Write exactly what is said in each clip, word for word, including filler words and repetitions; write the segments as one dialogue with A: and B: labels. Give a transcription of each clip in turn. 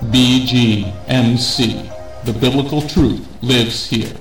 A: B G M C. The biblical truth lives here.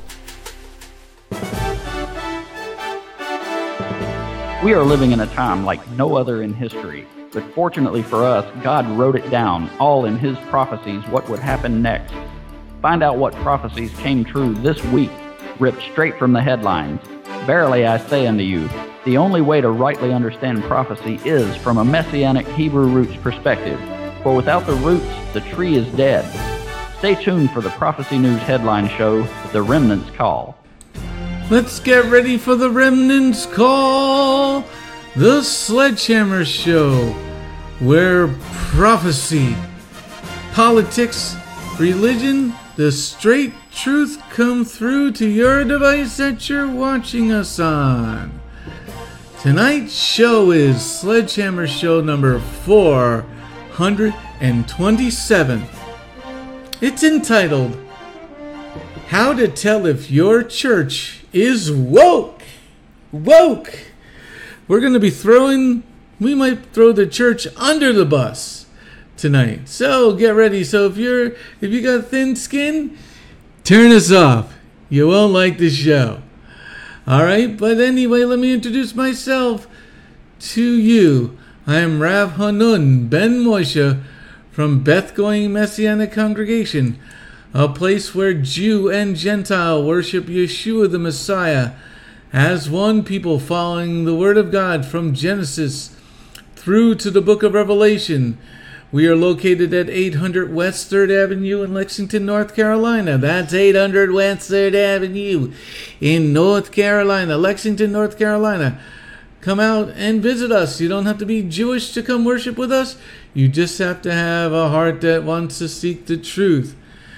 B: We are living in a time like no other in history, but fortunately for us, God wrote it down, all in His prophecies, what would happen next. Find out what prophecies came true this week, ripped straight from the headlines. Verily I say unto you, the only way to rightly understand prophecy is from a messianic Hebrew roots perspective, for without the roots, the tree is dead. Stay tuned for the Prophecy News headline show, The Remnant's Call.
C: Let's get ready for the Remnant's Call, the Sledgehammer Show, where prophecy, politics, religion, the straight truth come through to your device that you're watching us on. Tonight's show is Sledgehammer Show number four hundred twenty-seven. It's entitled, How to Tell If Your Church is Woke. Woke. We're going to be throwing, we might throw the church under the bus tonight. So get ready. So if you're, if you got thin skin, turn us off. You won't like the show. All right. But anyway, let me introduce myself to you. I am Rav Hanun Ben Moshe from Beth Going Messianic Congregation, a place where Jew and Gentile worship Yeshua the Messiah as one people, following the Word of God from Genesis through to the book of Revelation. We are located at eight hundred West third Avenue in Lexington, North Carolina. That's eight hundred West third Avenue in North Carolina, Lexington, North Carolina. Come out and visit us. You don't have to be Jewish to come worship with us. You just have to have a heart that wants to seek the truth.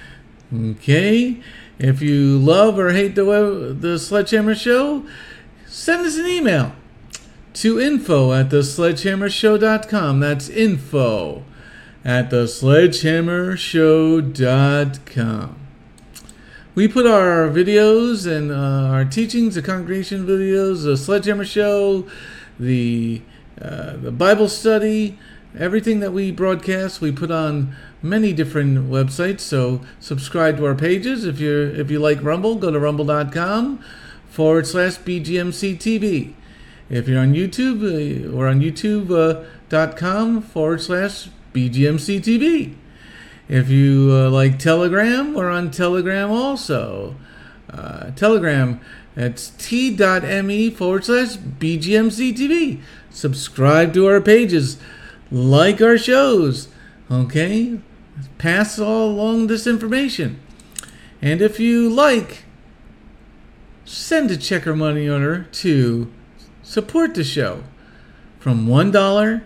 C: Okay? If you love or hate the web, the Sledgehammer Show, send us an email to info at the sledgehammer show dot com. That's info at the sledgehammer show dot com. We put our videos and uh, our teachings, the congregation videos, the Sledgehammer Show, the uh, the Bible study, everything that we broadcast, we put on many different websites. So subscribe to our pages. If you're if you like Rumble, go to rumble.com forward slash BGMCTV. If you're on YouTube, uh, we're on youtube.com forward slash BGMCTV. If you uh, like Telegram, we're on Telegram also. Uh, Telegram, it's t.me forward slash BGMCTV. Subscribe to our pages. Like our shows. Okay? Pass all along this information. And if you like, send a check or money order to support the show. From one dollar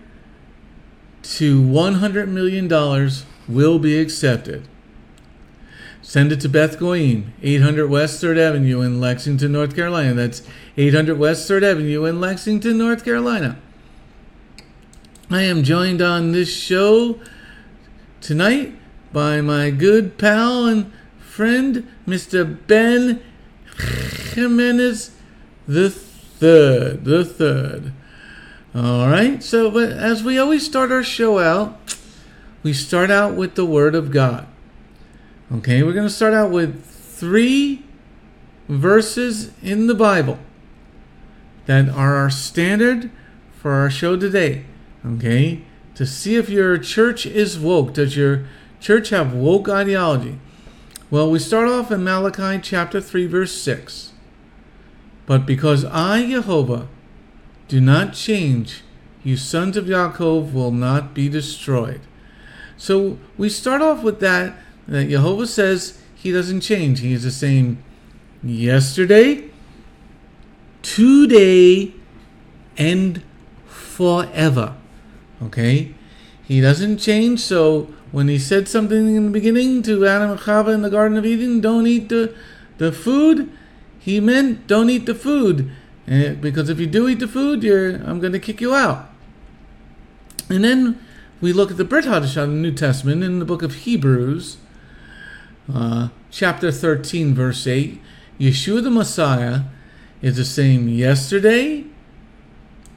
C: to one hundred million dollars will be accepted. Send it to Beth Goyim, eight hundred West third Avenue in Lexington, North Carolina. That's eight hundred West third Avenue in Lexington, North Carolina. I am joined on this show tonight by my good pal and friend, Mister Ben Jimenez the third. The third. All right. So, but as we always start our show out, we start out with the Word of God. Okay, we're going to start out with three verses in the Bible that are our standard for our show today. Okay, to see if your church is woke. Does your church have woke ideology? Well, we start off in Malachi chapter three, verse six. But because I, Jehovah, do not change, you sons of Yaakov will not be destroyed. So we start off with that, that Jehovah says he doesn't change. He is the same yesterday, today, and forever. Okay? He doesn't change. So when he said something in the beginning to Adam and Chava in the Garden of Eden, don't eat the, the food, he meant don't eat the food. And because if you do eat the food, you're I'm going to kick you out. And then we look at the Brit Hadashah in the New Testament in the book of Hebrews, uh, chapter thirteen, verse eight. Yeshua the Messiah is the same yesterday,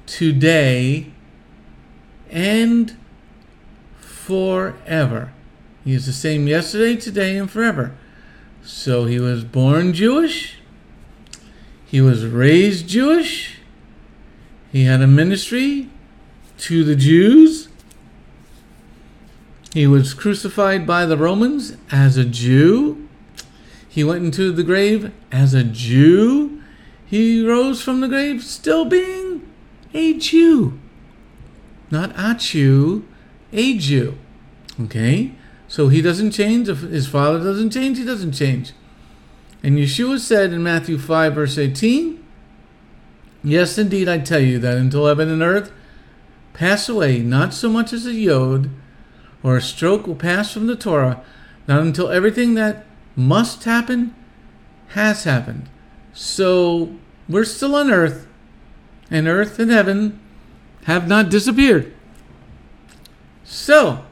C: today, and forever. He is the same yesterday, today, and forever. So he was born Jewish. He was raised Jewish. He had a ministry to the Jews. He was crucified by the Romans as a Jew. He went into the grave as a Jew. He rose from the grave still being a Jew. Not a Jew, a Jew. Okay? So he doesn't change. If his father doesn't change, he doesn't change. And Yeshua said in Matthew five, verse eighteen, yes, indeed, I tell you that until heaven and earth pass away, not so much as a yod or a stroke will pass from the Torah, not until everything that must happen has happened. So we're still on earth, and earth and heaven have not disappeared. So,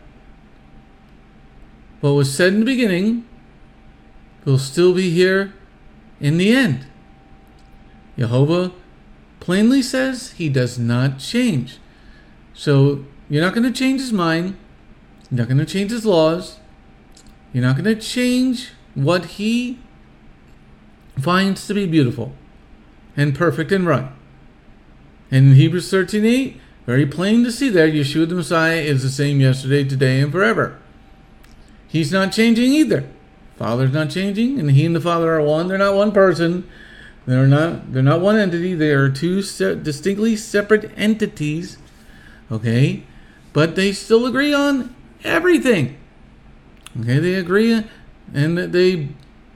C: what was said in the beginning will still be here in the end. Jehovah plainly says he does not change. So you're not going to change his mind. You're not going to change his laws. You're not going to change what he finds to be beautiful and perfect and right. And in Hebrews thirteen eight, very plain to see there, Yeshua the Messiah is the same yesterday, today, and forever. He's not changing either. Father's not changing, and he and the Father are one. They're not one person. They're not. They're not one entity. They are two se- distinctly separate entities. Okay, but they still agree on everything. Okay, they agree, and they.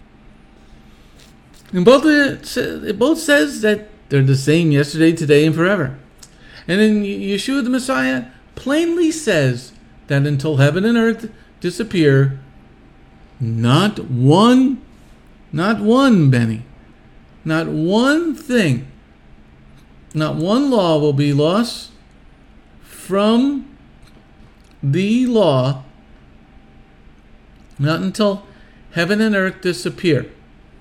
C: And both it both says that they're the same yesterday, today, and forever. And then Yeshua the Messiah plainly says that until heaven and earth disappear, not one, not one, Benny, not one thing, not one law will be lost from the law, not until heaven and earth disappear.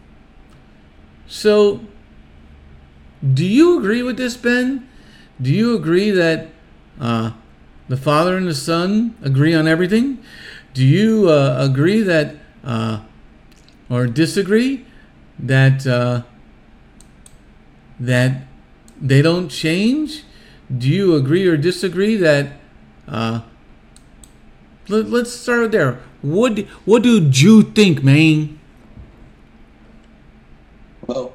C: So, do you agree with this, Ben? Do you agree that uh, the Father and the Son agree on everything? Do you uh, agree that, uh, or disagree that uh, that they don't change? Do you agree or disagree that? Uh, let, let's start there. What What do you think, man?
D: Well,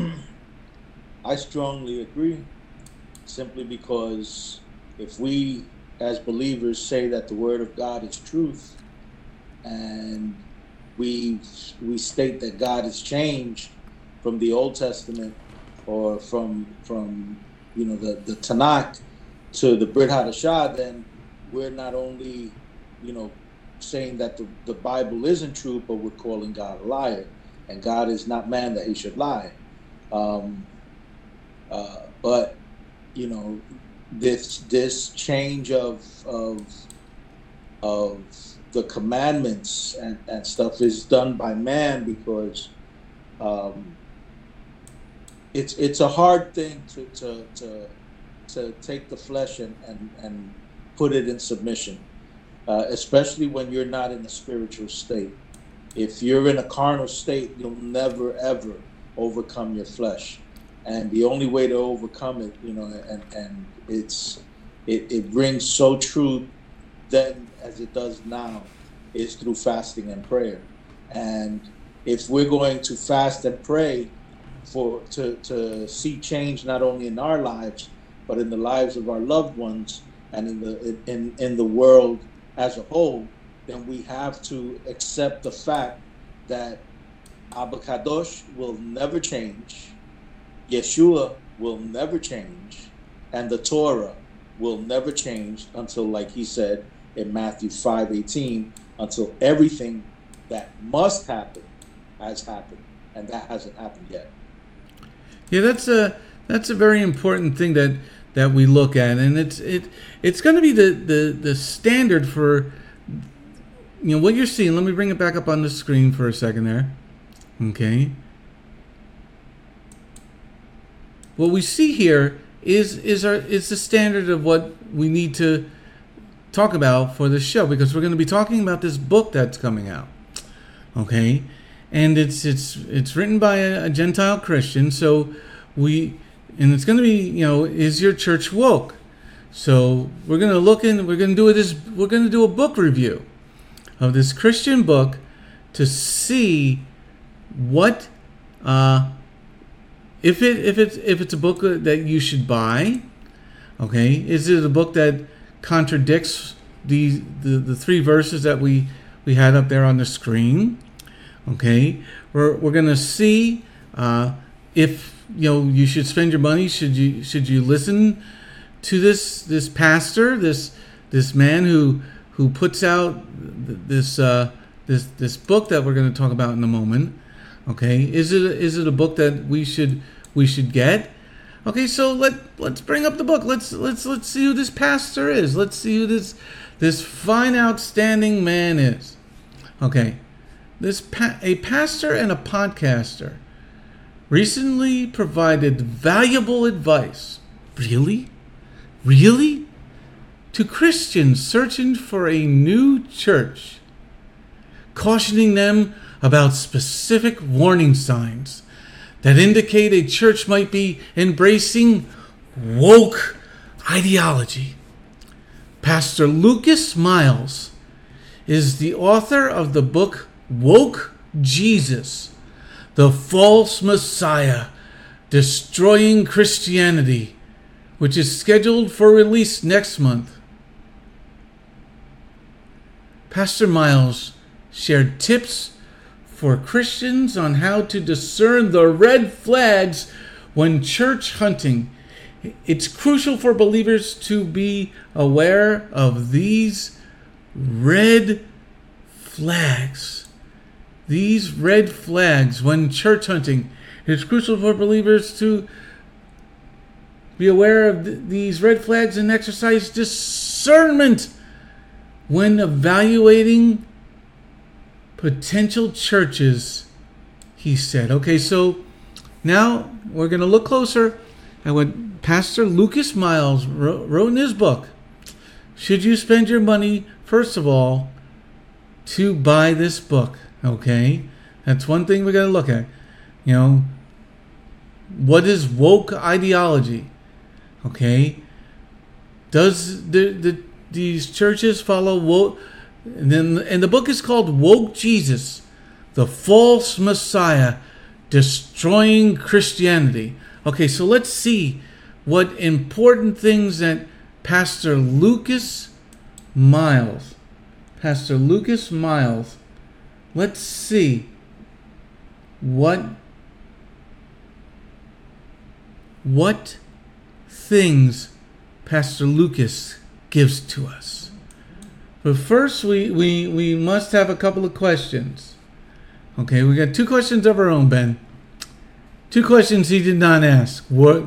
D: I strongly agree, simply because if we as believers say that the Word of God is truth, and we we state that God has changed from the Old Testament or from from you know the, the Tanakh to the Brit Hadashah, then we're not only you know saying that the, the Bible isn't true, but we're calling God a liar. And God is not man that he should lie. Um, uh, but, you know, this this change of of, of the commandments and, and stuff is done by man because um, it's it's a hard thing to to to, to take the flesh and, and, and put it in submission, uh, especially when you're not in a spiritual state. If you're in a carnal state, you'll never, ever overcome your flesh. And the only way to overcome it, you know, and, and it's it, it rings so true then as it does now, is through fasting and prayer. And if we're going to fast and pray for to, to see change not only in our lives, but in the lives of our loved ones and in the in, in the world as a whole, then we have to accept the fact that Abba Kadosh will never change, Yeshua will never change, and the Torah will never change until, like he said in Matthew five eighteen, until everything that must happen has happened, and that hasn't happened yet.
C: Yeah, that's a that's a very important thing that, that we look at, and it's it it's going to be the, the, the standard for. You know, what you're seeing, let me bring it back up on the screen for a second there. Okay. What we see here is is our is the standard of what we need to talk about for the show, because we're going to be talking about this book that's coming out. Okay, and it's it's it's written by a, a Gentile Christian. So we and it's going to be, you know, is your church woke? So we're going to look in. We're going to do this. We're going to do a book review of this Christian book to see what uh, if it if it's if it's a book that you should buy. Okay, is it a book that contradicts the the, the three verses that we we had up there on the screen? Okay, we're we're gonna see uh, if you know you should spend your money. Should you should you listen to this this pastor, this this man who who puts out this uh, this this book that we're going to talk about in a moment? Okay, is it is it a book that we should we should get? Okay, so let let's bring up the book. Let's let's let's see who this pastor is. Let's see who this this fine, outstanding man is. Okay. This pa- a pastor and a podcaster recently provided valuable advice. Really? Really? To Christians searching for a new church, cautioning them about specific warning signs that indicate a church might be embracing woke ideology. Pastor Lucas Miles is the author of the book Woke Jesus, the False Messiah, Destroying Christianity, which is scheduled for release next month. Pastor Miles shared tips for Christians on how to discern the red flags when church hunting. It's crucial for believers to be aware of these red flags. These red flags when church hunting. It's crucial for believers to be aware of th- these red flags and exercise discernment when evaluating potential churches, he said. Okay, so now we're going to look closer at what Pastor Lucas Miles wrote, wrote in his book. Should you spend your money, first of all, to buy this book? Okay, that's one thing we got to look at. You know, what is woke ideology? Okay, does the, the these churches follow woke? And then, and the book is called Woke Jesus, the False Messiah, Destroying Christianity. Okay, so let's see what important things that Pastor Lucas Miles, Pastor Lucas Miles, let's see what what things Pastor Lucas gives to us. But first, we, we, we must have a couple of questions. Okay, we got two questions of our own, Ben. Two questions he did not ask. What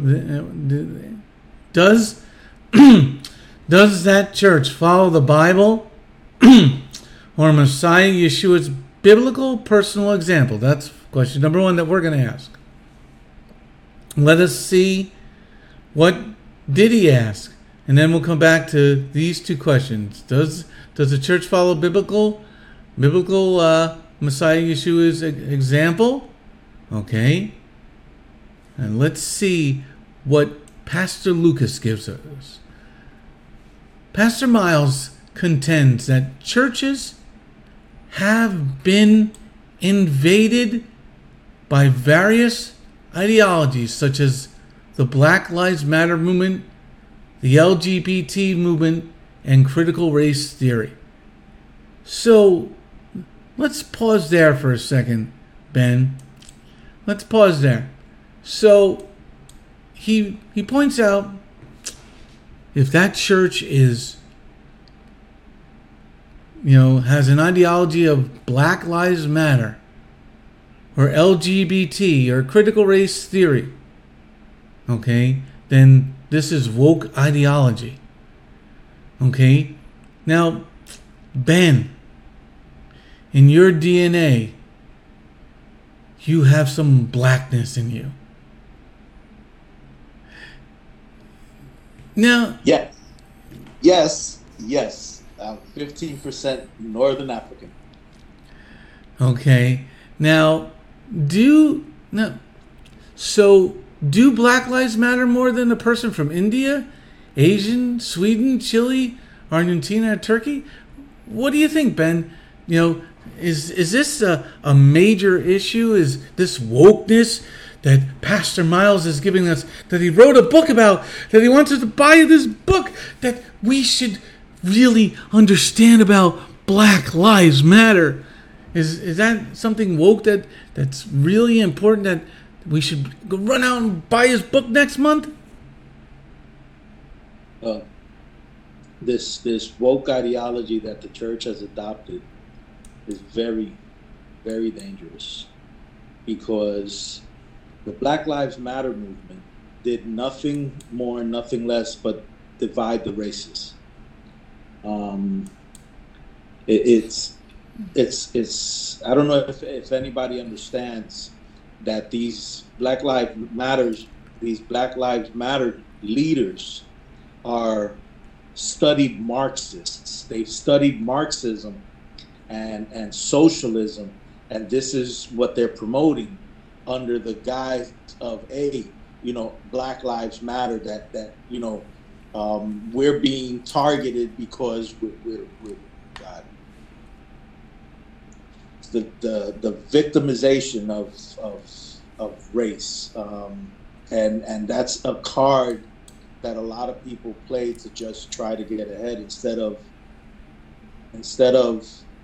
C: does does that church follow the Bible or Messiah Yeshua's biblical personal example? That's question number one that we're going to ask. Let us see what did he ask, and then we'll come back to these two questions. Does does the church follow biblical biblical uh, Messiah Yeshua's example? Okay, and let's see what Pastor Lucas gives us. Pastor Miles contends that churches have been invaded by various ideologies such as the Black Lives Matter movement, the L G B T movement, and critical race theory. So let's pause there for a second, Ben. Let's pause there. So he he points out, if that church is, you know, has an ideology of Black Lives Matter or L G B T or critical race theory, okay, then this is woke ideology. Okay? Now, Ben, in your D N A, you have some blackness in you. Now,
E: yes, yes, yes.
D: I'm fifteen percent Northern African.
C: Okay. Now, do now, so do Black Lives Matter more than a person from India, Asian, Sweden, Chile, Argentina, Turkey? What do you think, Ben? You know, is is this a, a major issue? Is this wokeness that Pastor Miles is giving us, that he wrote a book about, that he wants us to buy this book, that we should really understand about Black Lives Matter? Is is that something woke that that's really important, that we should go run out and buy his book next month?
D: Uh, this this woke ideology that the church has adopted is very, very dangerous, because the Black Lives Matter movement did nothing more, nothing less but divide the races. Um, it, it's it's it's I don't know if, if anybody understands that these Black Lives Matters, these Black Lives Matter leaders are studied Marxists. They've studied Marxism and and socialism, and this is what they're promoting under the guise of a you know Black Lives Matter, that that you know um, we're being targeted because we're, we're, we're God. The, the the victimization of of of race, um, and and that's a card that a lot of people play to just try to get ahead, instead of instead of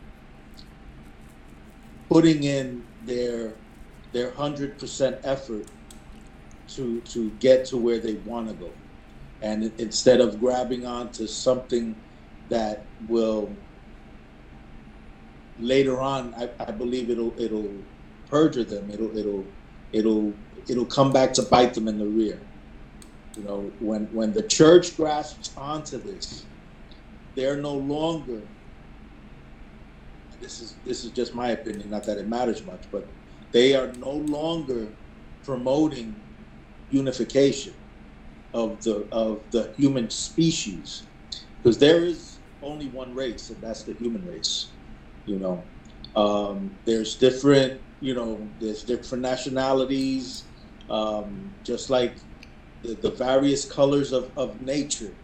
D: putting in their their hundred percent effort to to get to where they want to go, and instead of grabbing onto something that will later on, I, I believe it'll it'll perjure them. It'll it'll it'll it'll come back to bite them in the rear. You know, when when the church grasps onto this, they're no longer. This is this is just my opinion. Not that it matters much, but they are no longer promoting unification of the of the human species, because there is only one race, and that's the human race. You know, um, there's different, you know, there's different nationalities, um, just like the, the various colors of, of nature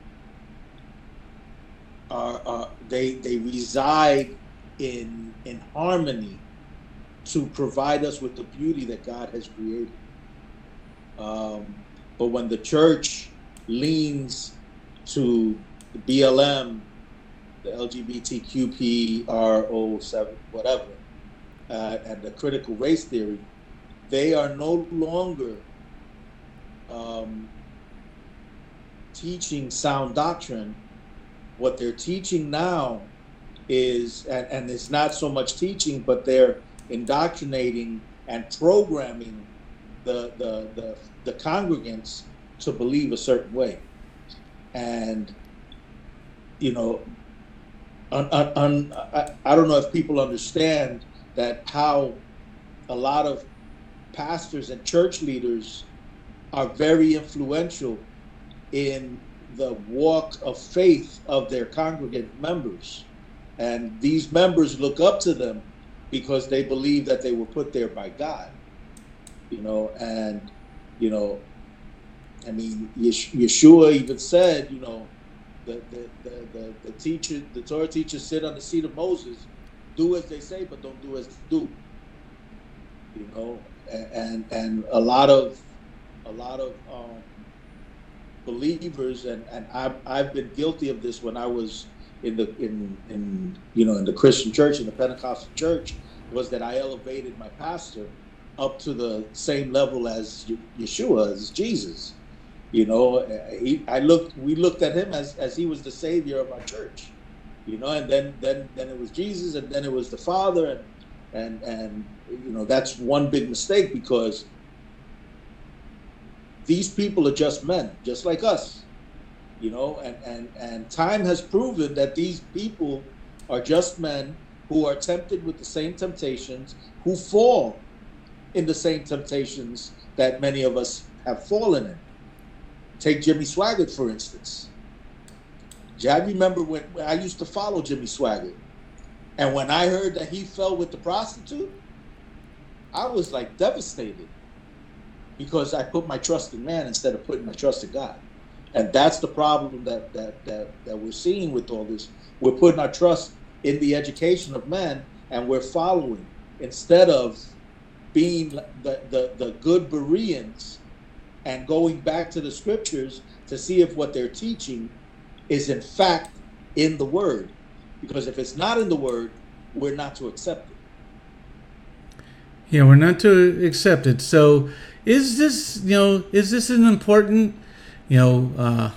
D: are, are they they reside in in harmony to provide us with the beauty that God has created. Um, but when the church leans to the B L M, the L G B T Q P R O seven, whatever, uh, and the critical race theory, they are no longer um, teaching sound doctrine. What they're teaching now is, and, and it's not so much teaching, but they're indoctrinating and programming the, the, the, the congregants to believe a certain way. And, you know, Un, un, un, I, I don't know if people understand that how a lot of pastors and church leaders are very influential in the walk of faith of their congregant members. And these members look up to them because they believe that they were put there by God. You know, and, you know, I mean, Yeshua even said, you know, The, the, the, the, the teacher, the Torah teachers sit on the seat of Moses, do as they say, but don't do as they do. You know, and and a lot of a lot of um, believers, and, and I've I've been guilty of this when I was in the in in you know in the Christian church, in the Pentecostal church, was that I elevated my pastor up to the same level as Yeshua, as Jesus. You know, he, I looked. We looked at him as, as he was the savior of our church. You know, and then, then then it was Jesus, and then it was the Father, and and and you know that's one big mistake, because these people are just men, just like us. You know, and and and time has proven that these people are just men who are tempted with the same temptations, who fall in the same temptations that many of us have fallen in. Take Jimmy Swaggart, for instance. I remember when, when I used to follow Jimmy Swaggart, and when I heard that he fell with the prostitute, I was like devastated, because I put my trust in man instead of putting my trust in God. And that's the problem that that that, that we're seeing with all this. We're putting our trust in the education of men, and we're following instead of being the, the, the good Bereans and going back to the scriptures to see if what they're teaching is in fact in the word. Because if it's not in the word, we're not to accept it.
C: Yeah, we're not to accept it. So is this, you know, is this an important, you know, uh,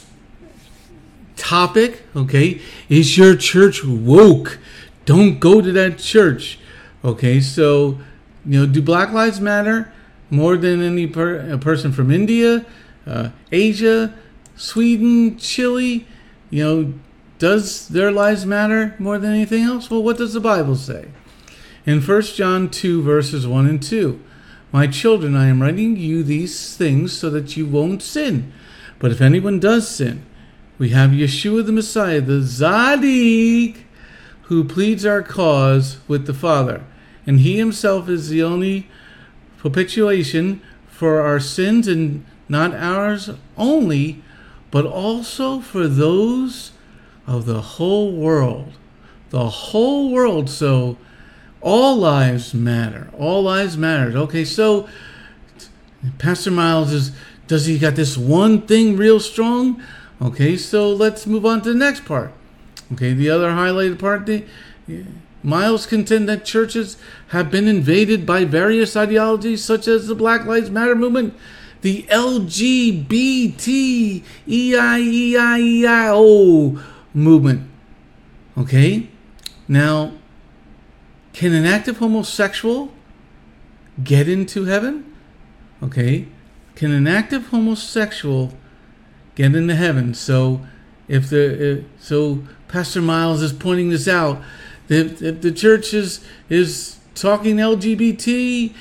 C: topic? Okay. Is your church woke? Don't go to that church. Okay. So, you know, do Black Lives Matter more than any per, a person from India, uh, Asia, Sweden, Chile? You know, does their lives matter more than anything else? Well, what does the Bible say? In First John two, verses one and two, my children, I am writing you these things so that you won't sin. But if anyone does sin, we have Yeshua the Messiah, the Zadik, who pleads our cause with the Father. And he himself is the only propitiation for our sins, and not ours only, but also for those of the whole world. The whole world. So all lives matter. All lives matter. Okay, so Pastor Miles is, does he got this one thing real strong? Okay, so let's move on to the next part. Okay, the other highlighted part, the, Miles contend that churches have been invaded by various ideologies such as the Black Lives Matter movement, the L G B T E I E I E I O movement. Okay, now, can an active homosexual get into heaven? Okay, can an active homosexual get into heaven? So, if the if, so, Pastor Miles is pointing this out. If, if the church is is talking L G B T,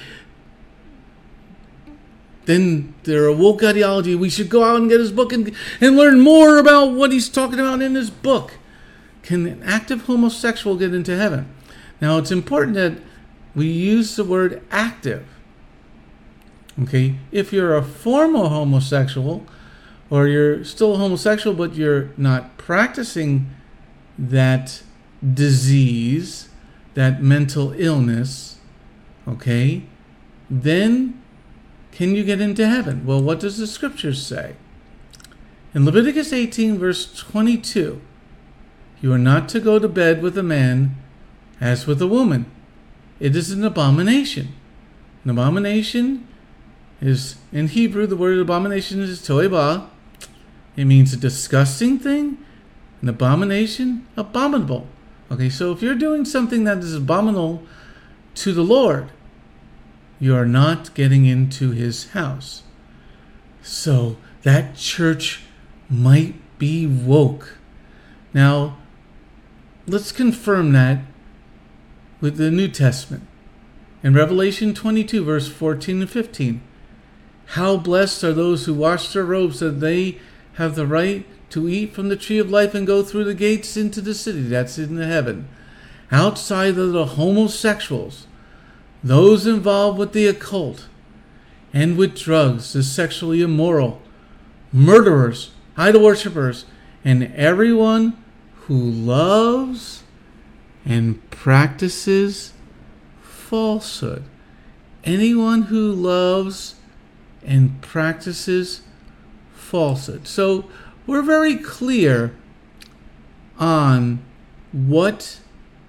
C: then they're a woke ideology. We should go out and get his book and and learn more about what he's talking about in his book. Can an active homosexual get into heaven? Now, it's important that we use the word active. Okay, if you're a former homosexual, or you're still a homosexual but you're not practicing that disease, that mental illness, okay, then can you get into heaven? Well, what does the scriptures say? In Leviticus eighteen, verse twenty-two, you are not to go to bed with a man as with a woman. It is an abomination. An abomination is, in Hebrew, the word abomination is toeba. It means a disgusting thing. An abomination, abominable. Okay, so if you're doing something that is abominable to the Lord, you are not getting into his house. So that church might be woke. Now, let's confirm that with the New Testament. In Revelation twenty-two, verse fourteen and fifteen, how blessed are those who wash their robes, that they have the right to eat from the tree of life and go through the gates into the city. That's in the heaven. Outside of the homosexuals, those involved with the occult and with drugs, the sexually immoral, murderers, idol worshippers, and everyone who loves and practices falsehood. Anyone who loves and practices falsehood. So we're very clear on what,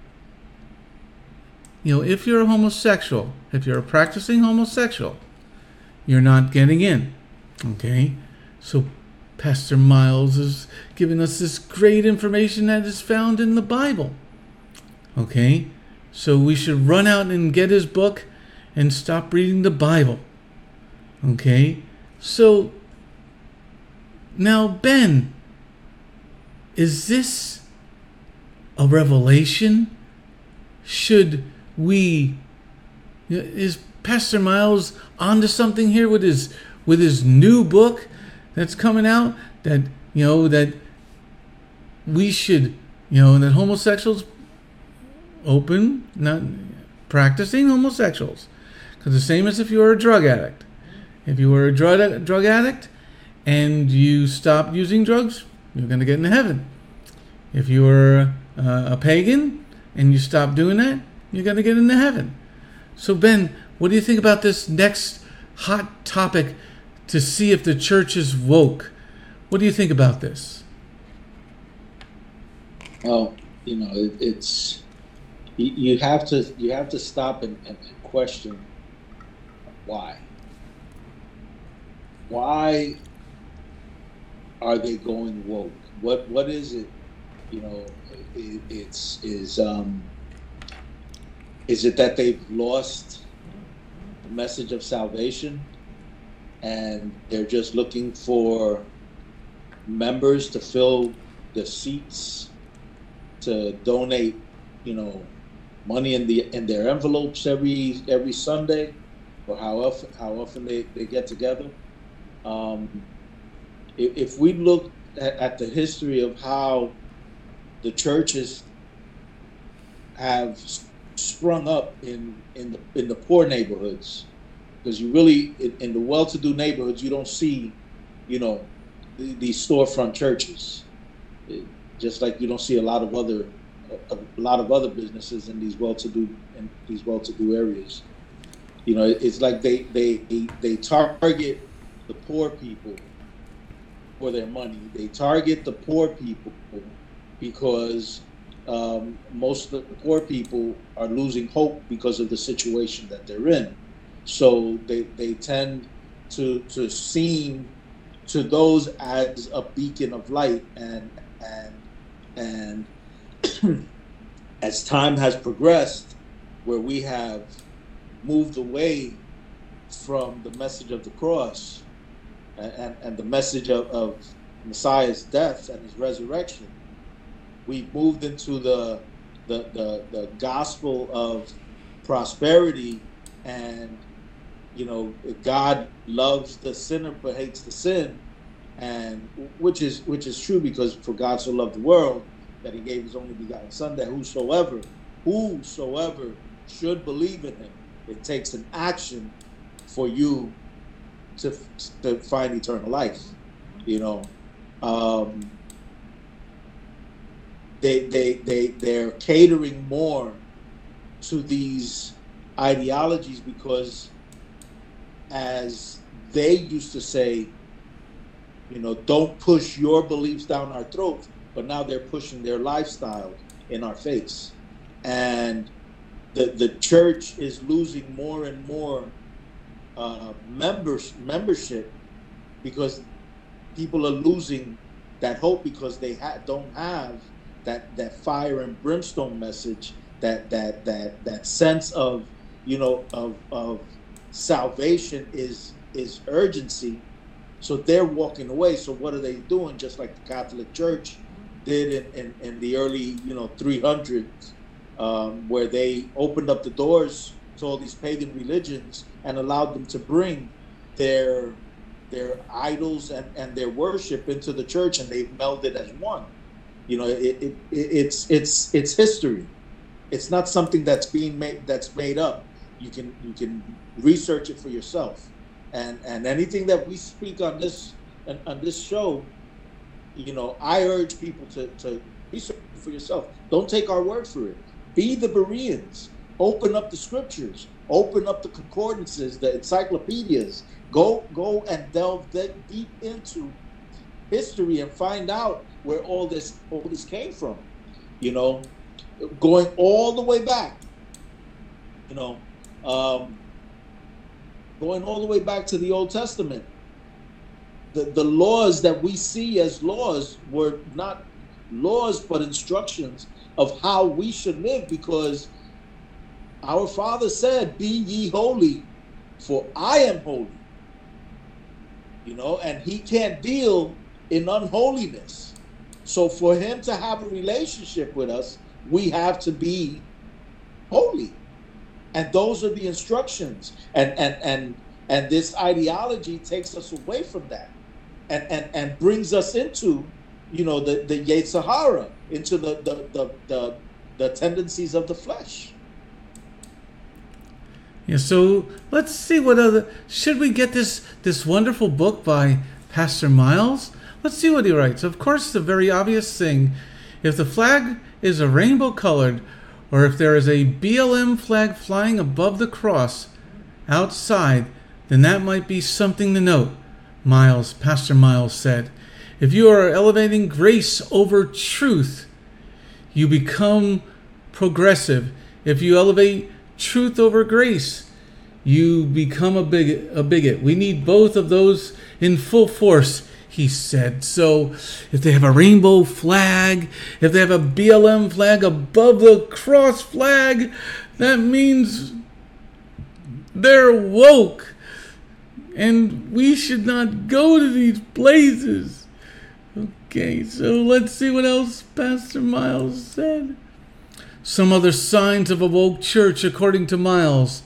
C: you know, if you're a homosexual, if you're a practicing homosexual, you're not getting in. Okay? So Pastor Miles is giving us this great information that is found in the Bible. Okay? So we should run out and get his book and stop reading the Bible. Okay? So now, Ben, is this a revelation? Should we, is Pastor Miles onto something here with his with his new book that's coming out? That, you know, that we should, you know, that homosexuals open, not practicing homosexuals. Because the same as if you were a drug addict. If you were a drug, drug addict and you stopped using drugs, you're going to get into heaven. If you were uh, a pagan and you stopped doing that, you're going to get into heaven. So, Ben, what do you think about this next hot topic to see if the church is woke? What do you think about this?
D: Well, you know, it, it's you, you have to you have to stop and, and question why. Why are they going woke? What what is it? You know, it, it's is um is it that they've lost the message of salvation and they're just looking for members to fill the seats, to donate, you know, money in the in their envelopes every every Sunday, or how often how often they, they get together? Um, if, if we look at, at the history of how the churches have sprung up in in the in the poor neighborhoods, because you really in, in the well-to-do neighborhoods you don't see, you know, the, these storefront churches, it, just like you don't see a lot of other a, a lot of other businesses in these well-to-do in these well-to-do areas. You know, it, it's like they they they, they target the poor people for their money. They target the poor people because um, most of the poor people are losing hope because of the situation that they're in. So they, they tend to to seem to those as a beacon of light, and and and as time has progressed, where we have moved away from the message of the cross and, and the message of, of Messiah's death and his resurrection, we moved into the, the the the gospel of prosperity, and you know, God loves the sinner but hates the sin, and which is which is true, because for God so loved the world that he gave his only begotten Son, that whosoever whosoever should believe in him. It takes an action for you to to find eternal life. You know, um, they they they they're catering more to these ideologies because, as they used to say, you know, don't push your beliefs down our throat, but now they're pushing their lifestyle in our face, and the the church is losing more and more uh, members membership because people are losing that hope, because they ha- don't have that that fire and brimstone message, that that that that sense of, you know, of of salvation is is urgency. So they're walking away. So what are they doing? Just like the Catholic Church did in, in, in the early, you know, three hundreds, um, where they opened up the doors to all these pagan religions and allowed them to bring their their idols and, and their worship into the church, and they've melded as one. You know, it, it, it it's it's it's history. It's not something that's being made that's made up. You can you can research it for yourself, and and anything that we speak on this on, on this show, you know, I urge people to to research it for yourself. Don't take our word for it. Be the Bereans. Open up the scriptures. Open up the concordances, the encyclopedias. Go go and delve deep into history and find out where all this all this came from. You know, going all the way back. You know, um, going all the way back to the Old Testament. The the laws that we see as laws were not laws but instructions of how we should live, because our Father said, "Be ye holy, for I am holy." You know, and he can't deal in unholiness. So for him to have a relationship with us, we have to be holy. And those are the instructions. And and and and this ideology takes us away from that, and and, and brings us into you know, the, the Yetzer Hara, into the, the, the, the, the tendencies of the flesh.
C: Yeah, so let's see what other... Should we get this, this wonderful book by Pastor Miles? Let's see what he writes. Of course, the very obvious thing, if the flag is a rainbow colored, or if there is a B L M flag flying above the cross outside, then that might be something to note, Miles, Pastor Miles said. If you are elevating grace over truth, you become progressive. If you elevate truth over grace, you become a bigot, a bigot. We need both of those in full force, he said. So if they have a rainbow flag, if they have a B L M flag above the cross flag, that means they're woke. And we should not go to these places. Okay, so let's see what else Pastor Miles said. Some other signs of a woke church, according to Miles,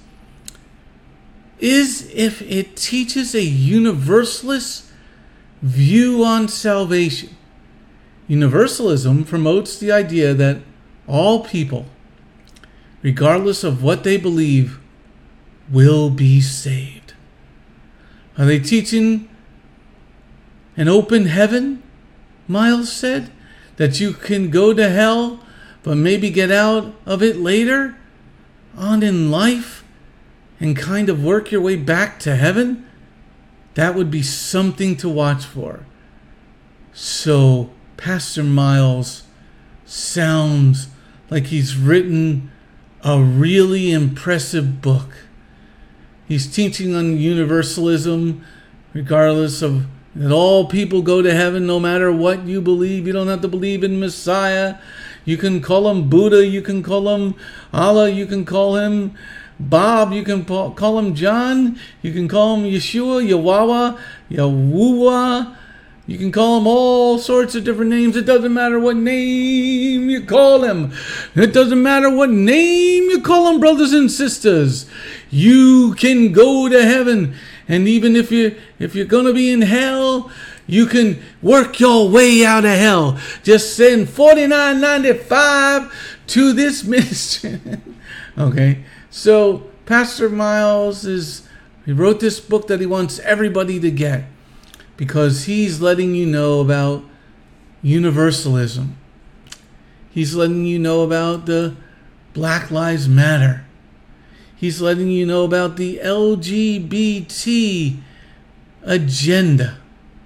C: is if it teaches a universalist view on salvation. Universalism promotes the idea that all people, regardless of what they believe, will be saved. Are they teaching an open heaven, Miles said, that you can go to hell but maybe get out of it later on in life and kind of work your way back to heaven? That would be something to watch for. So Pastor Miles sounds like he's written a really impressive book. He's teaching on universalism, regardless of that all people go to heaven no matter what you believe. You don't have to believe in Messiah. You can call him Buddha. You can call him Allah. You can call him Bob. You can call him John. You can call him Yeshua, Yahweh, Yahuwah. You can call him all sorts of different names. It doesn't matter what name you call him. It doesn't matter what name you call him, brothers and sisters. You can go to heaven. And even if you if you're gonna be in hell, you can work your way out of hell. Just send forty-nine ninety-five to this ministry. Okay, so Pastor Miles is he wrote this book that he wants everybody to get because he's letting you know about universalism. He's letting you know about the Black Lives Matter. He's letting you know about the L G B T agenda.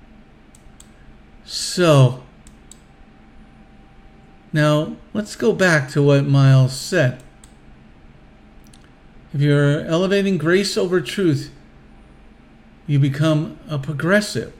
C: So, now let's go back to what Miles said. If you're elevating grace over truth, you become a progressive.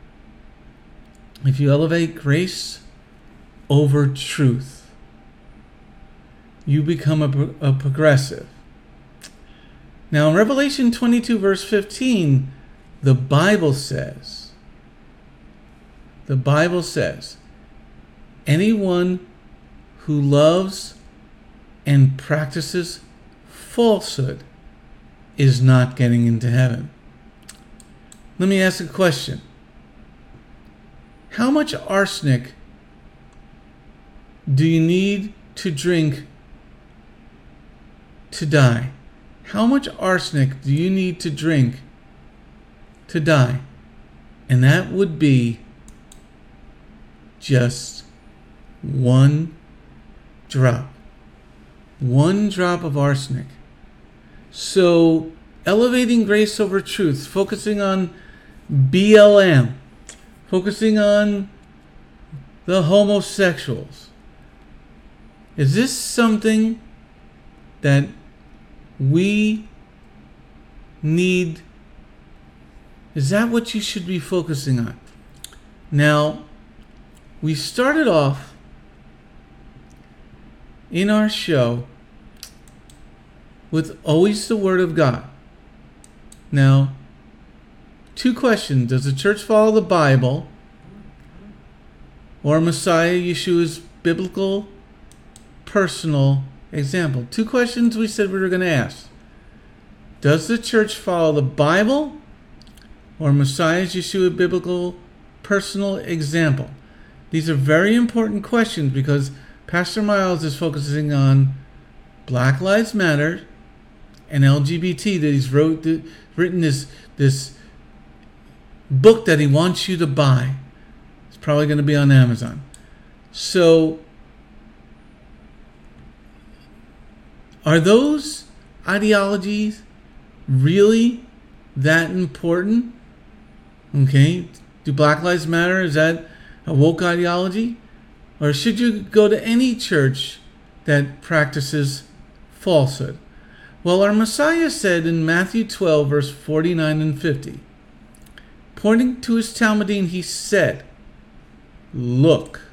C: If you elevate grace over truth, you become a, a progressive. Now in Revelation twenty-two verse fifteen, the Bible says, the Bible says, anyone who loves and practices falsehood is not getting into heaven. Let me ask a question. How much arsenic do you need to drink to die? How much arsenic do you need to drink to die? And that would be just one drop. One drop of arsenic. So, elevating grace over truth, focusing on B L M, focusing on the homosexuals. Is this something that we need? Is that what you should be focusing on? Now, we started off in our show with always the Word of God. Now, two questions. Does the church follow the Bible or Messiah Yeshua's biblical, personal example? Two questions we said we were going to ask. Does the church follow the Bible or Messiah Yeshua biblical, personal example? These are very important questions because Pastor Miles is focusing on Black Lives Matter and L G B T. That he's wrote, written this this book that he wants you to buy. It's probably going to be on Amazon. So, are those ideologies really that important? Okay, do Black Lives Matter, is that a woke ideology? Or should you go to any church that practices falsehood? Well, our Messiah said in Matthew twelve, verse forty-nine and fifty, pointing to his Talmudim, he said, "Look,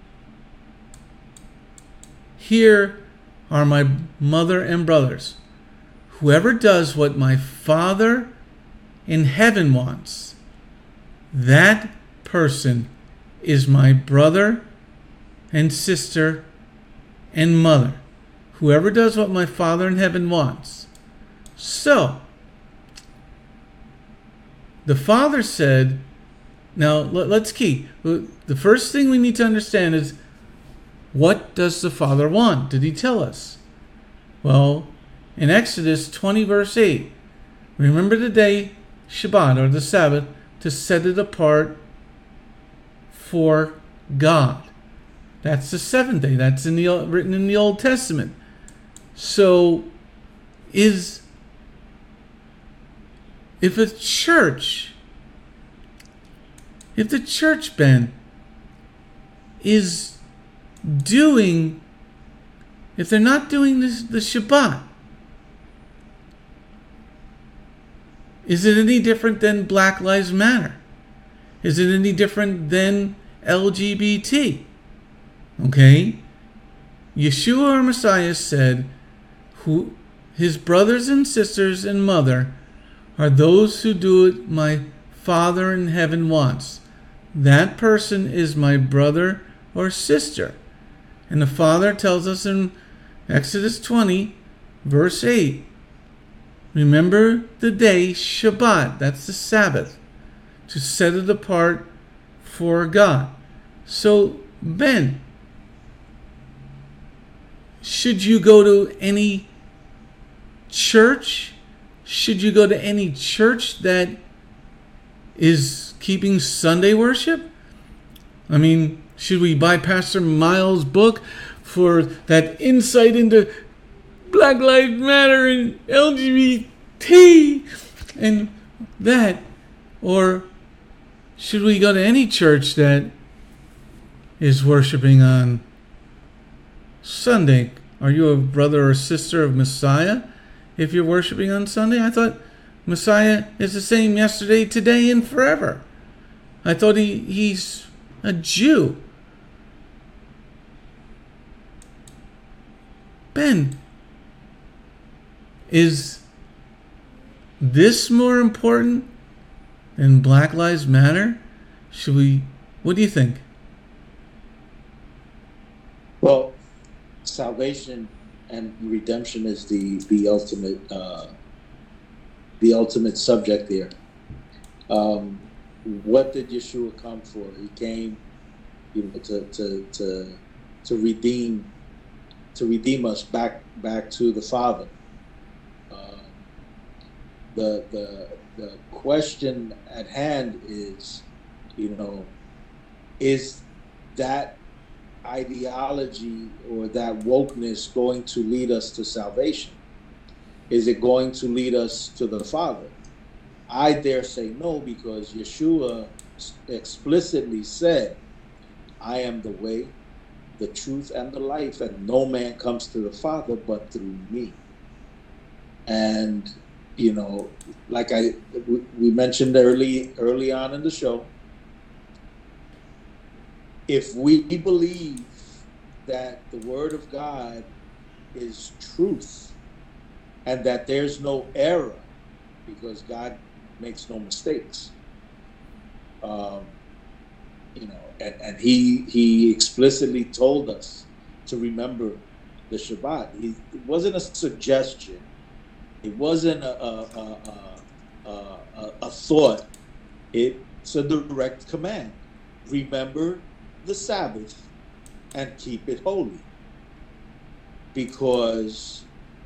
C: here are my mother and brothers. Whoever does what my Father in heaven wants, that person is my brother and sister and mother. Whoever does what my Father in heaven wants." So, the Father said, now let's key. The first thing we need to understand is, what does the Father want? Did he tell us? Well, in Exodus twenty, verse eight, remember the day, Shabbat, or the Sabbath, to set it apart for God. That's the seventh day. That's in the written in the Old Testament. So, is if a church, if the church, Ben, is doing, if they're not doing this, the Shabbat, is it any different than Black Lives Matter? Is it any different than L G B T? Okay? Yeshua, our Messiah, said, who his brothers and sisters and mother are those who do it my Father in heaven wants. That person is my brother or sister. And the Father tells us in Exodus twenty, verse eight, remember the day, Shabbat, that's the Sabbath, to set it apart for God. So, Ben, should you go to any church? Should you go to any church that is keeping Sunday worship? I mean, should we buy Pastor Miles' book for that insight into Black Lives Matter and L G B T and that? Or should we go to any church that is worshiping on Sunday? Are you a brother or sister of Messiah if you're worshiping on Sunday? I thought Messiah is the same yesterday, today, and forever. I thought he, he's a Jew. Ben, is this more important than Black Lives Matter? Should we, what do you think?
D: Well, salvation and redemption is the the ultimate uh, the ultimate subject there. Um, what did Yeshua come for? He came, you know, to to to to redeem to redeem us back back to the Father. Uh, the the the question at hand is, you know, is that ideology or that wokeness going to lead us to salvation? Is it going to lead us to the Father? I dare say no, because Yeshua explicitly said, I am the way, the truth, and the life, and no man comes to the Father but through me. And, you know, like I we mentioned early early on in the show, if we believe that the Word of God is truth and that there's no error, because God makes no mistakes, um, you know, and, and he he explicitly told us to remember the Shabbat. He, it wasn't a suggestion. It wasn't a a, a, a, a, a thought. It's a direct command. Remember the Sabbath and keep it holy. Because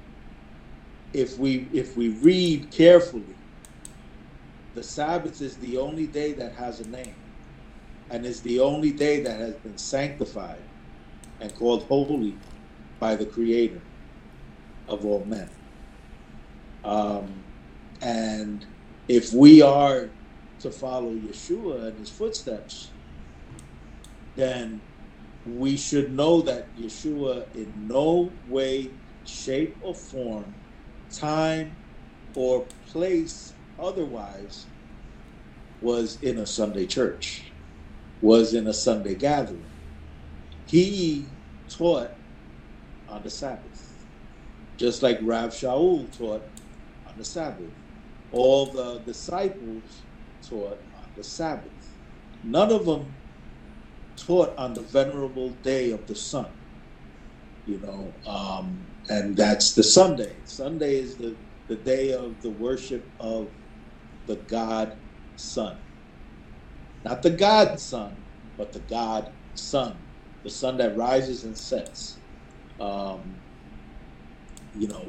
D: if we if we read carefully, the Sabbath is the only day that has a name, and is the only day that has been sanctified and called holy by the Creator of all men. Um, and if we are to follow Yeshua and his footsteps, then we should know that Yeshua in no way, shape, or form, time, or place otherwise was in a Sunday church, was in a Sunday gathering. He taught on the Sabbath, just like Rav Shaul taught on the Sabbath. All the disciples taught on the Sabbath. None of them taught on the venerable day of the sun, you know, um, and that's the Sunday. Sunday is the, the day of the worship of the God Son. Not the God Son, but the God Son, the sun that rises and sets. Um, you know,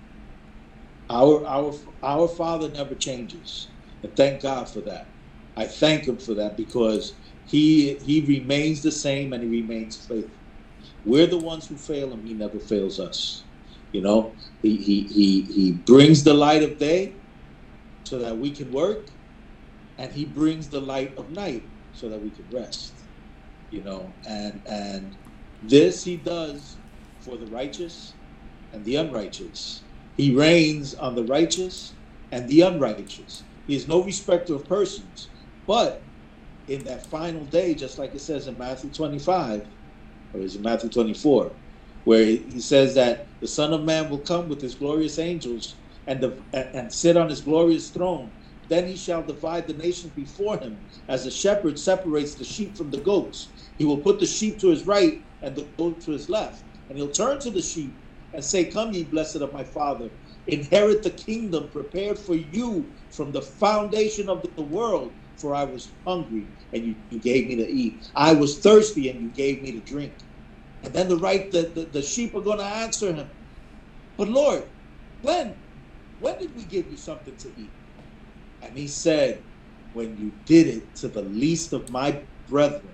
D: our our our Father never changes, and thank God for that. I thank him for that, because he he remains the same and he remains faithful. We're the ones who fail him. He never fails us. You know, he he he he brings the light of day so that we can work, and he brings the light of night so that we can rest. You know, and and this he does for the righteous and the unrighteous. He reigns on the righteous and the unrighteous. He is no respecter of persons. But in that final day, just like it says in Matthew twenty-five, or is it Matthew twenty-four, where he says that the Son of Man will come with his glorious angels and, the, and sit on his glorious throne. Then he shall divide the nations before him, as a shepherd separates the sheep from the goats. He will put the sheep to his right and the goat to his left. And he'll turn to the sheep and say, "Come ye blessed of my Father, inherit the kingdom prepared for you from the foundation of the world. For I was hungry, and you, you gave me to eat. I was thirsty, and you gave me to drink." And then the right, the, the, the sheep are going to answer him, "But Lord, when? When did we give you something to eat?" And he said, "When you did it to the least of my brethren."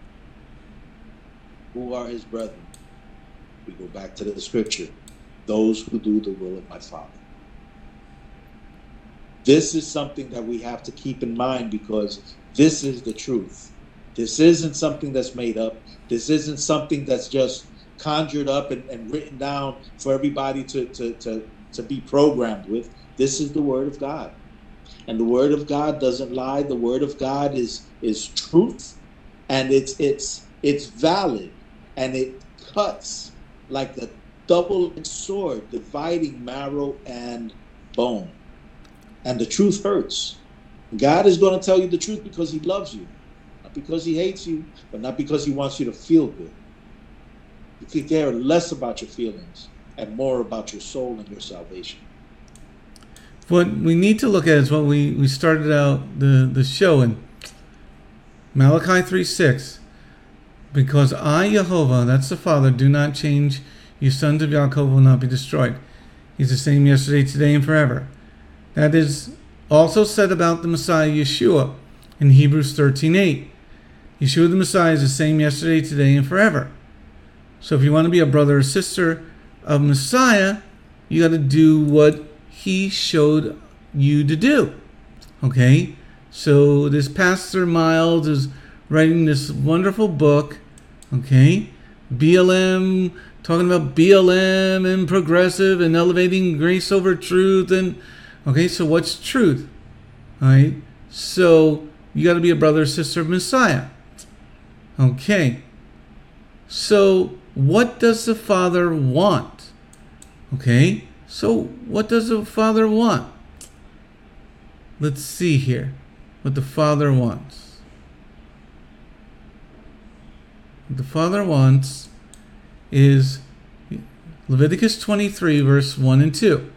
D: Who are his brethren? We go back to the scripture. Those who do the will of my Father. This is something that we have to keep in mind, because this is the truth. This isn't something that's made up. This isn't something that's just conjured up and, and written down for everybody to, to, to, to be programmed with. This is the Word of God. And the Word of God doesn't lie. The Word of God is is truth, and it's it's it's valid, and it cuts like the double-edged sword, dividing marrow and bone. And the truth hurts. God is going to tell you the truth because he loves you. Not because he hates you, but not because he wants you to feel good. He could care less about your feelings and more about your soul and your salvation.
C: What we need to look at is what we, we started out the, the show in Malachi three six. Because I, Yehovah, that's the Father, do not change. You sons of Yaakov will not be destroyed. He's the same yesterday, today, and forever. That is also said about the Messiah, Yeshua, in Hebrews thirteen eight. Yeshua the Messiah is the same yesterday, today, and forever. So if you want to be a brother or sister of Messiah, you got to do what he showed you to do. Okay? So this Pastor Miles is writing this wonderful book, okay? B L M, talking about B L M and progressive and elevating grace over truth. And okay, so what's truth? All right? So you got to be a brother or sister of Messiah. Okay. So what does the Father want? Okay. So what does the Father want? Let's see here what the Father wants. What the Father wants is Leviticus twenty-three, verse one and two.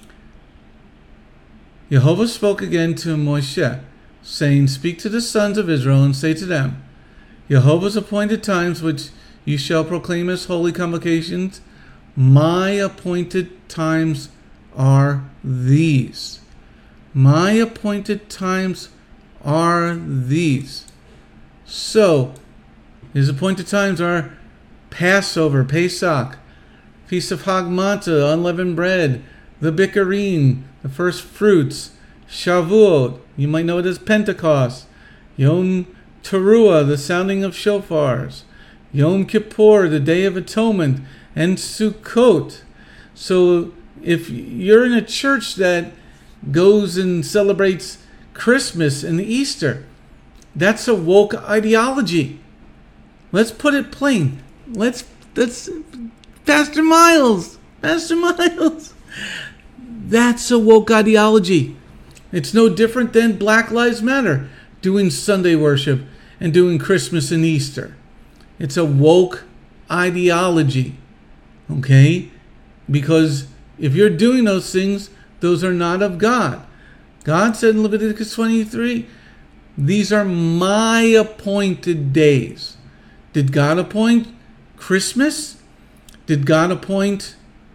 C: Yehovah spoke again to Moshe, saying, "Speak to the sons of Israel and say to them, Jehovah's appointed times, which you shall proclaim as holy convocations, my appointed times are these. My appointed times are these. So, his appointed times are Passover, Pesach, Feast of Hagmata, unleavened bread, the Bikurim, the first fruits, Shavuot, you might know it as Pentecost, Yom Teruah, the sounding of shofars, Yom Kippur, the Day of Atonement, and Sukkot. So if you're in a church that goes and celebrates Christmas and Easter, that's a woke ideology. Let's put it plain. Let's, let's, Pastor Miles, Pastor Miles, that's a woke ideology. It's no different than Black Lives Matter doing Sunday worship and doing Christmas and Easter. It's a woke ideology, okay? Because if you're doing those things, those are not of God. God said in Leviticus twenty-three, these are my appointed days. Did God appoint Christmas? Did God appoint